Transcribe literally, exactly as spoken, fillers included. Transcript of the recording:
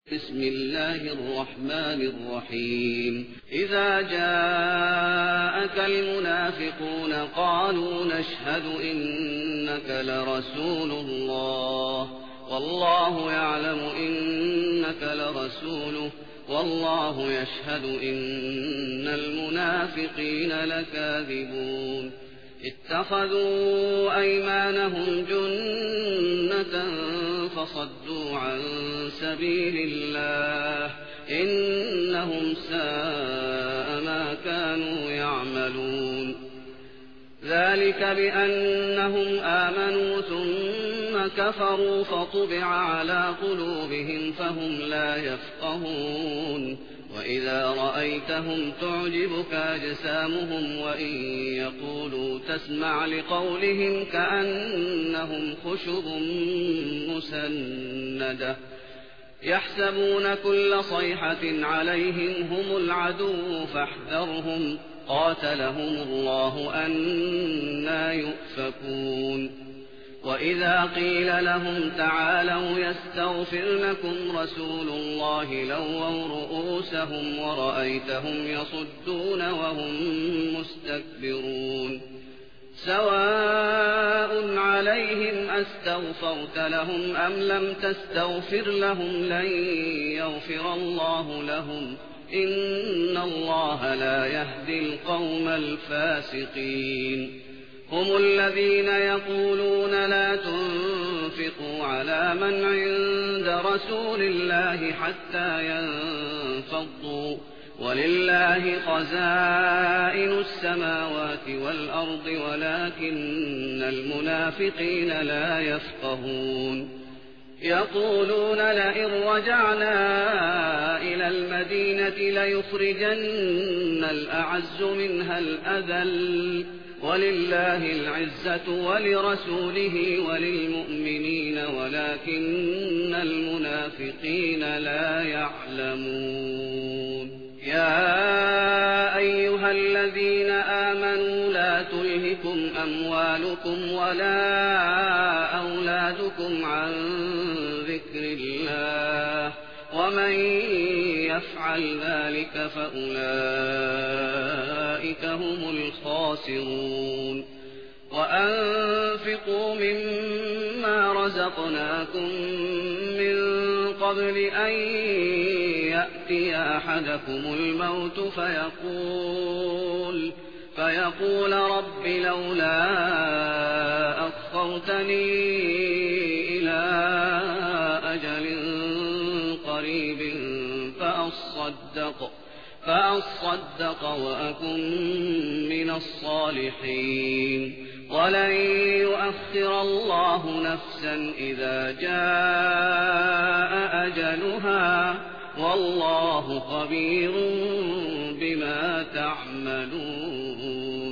بسم الله الرحمن الرحيم إذا جاءك المنافقون قالوا نشهد إنك لرسول الله والله يعلم إنك لرسوله والله يشهد إن المنافقين لكاذبون اتخذوا أيمانهم جنة فصدوا عن سبيل الله إنهم ساء ما كانوا يعملون ذلك بأنهم آمنوا ثم كفروا فطبع على قلوبهم فهم لا يفقهون وإذا رأيتهم تعجبك أجسامهم وإن يقولوا تسمع لقولهم كأنهم خشب مسندة يحسبون كل صيحة عليهم هم العدو فاحذرهم قاتلهم الله أنى يؤفكون وإذا قيل لهم تعالوا يستغفر لكم رسول الله لووا رؤوسهم ورأيتهم يصدون وهم مستكبرون سواء عليهم أستغفرت لهم أم لم تستغفر لهم لن يغفر الله لهم إن الله لا يهدي القوم الفاسقين هم الذين يقولون لا تنفقوا على من عند رسول الله حتى ينفضوا ولله خزائن السماوات والأرض ولكن المنافقين لا يفقهون يقولون لئن رجعنا إلى المدينة ليخرجن الأعز منها الأذل ولله العزة ولرسوله وللمؤمنين ولكن المنافقين لا يعلمون يا أيها الذين آمنوا لا تلهكم أموالكم ولا أولادكم عن ذكر الله ومن يفعل ذلك فأولئك هم الخاسرون وأنفقوا مما رزقناكم من قبل أن يأتي أحدكم الموت فيقول فيقول رب لولا أخرتني إلى أجل قريب فأصدق فأصدق وأكن من الصالحين ولن يؤخر الله نفسا إذا جاء أجلها والله خبير بما تعملون